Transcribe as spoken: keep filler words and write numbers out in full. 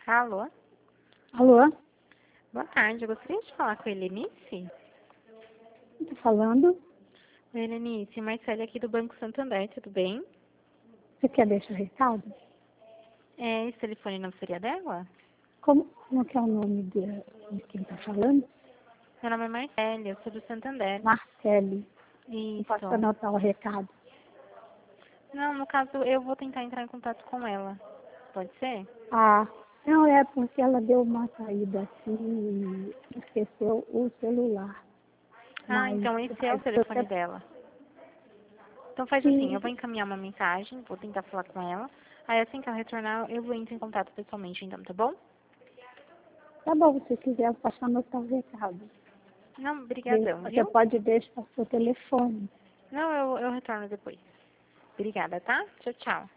Alô? Alô? Boa tarde, eu gostaria de falar com a Helenice. Tá falando? Oi, Helenice, Marcele aqui do Banco Santander, tudo bem? Você quer deixar recado? É, esse telefone não seria dela? Como, como que é o nome de, de quem tá falando? Meu nome é Marcele, eu sou do Santander. Marcele. Não Isso. posso anotar o recado. Não, no caso, eu vou tentar entrar em contato com ela. Pode ser? Ah, não é porque ela deu uma saída assim e esqueceu o celular. Ah, Mas, então esse é o mas você telefone dela. Então faz assim, eu sim, vou encaminhar uma mensagem, vou tentar falar com ela. Aí assim que ela retornar, eu vou entrar em contato pessoalmente, então, tá bom? tá bom, se quiser eu posso anotar o recado. Não, De- brigadão, Você viu? pode deixar o seu telefone. Não, eu, eu retorno depois. Obrigada, tá? Tchau, tchau.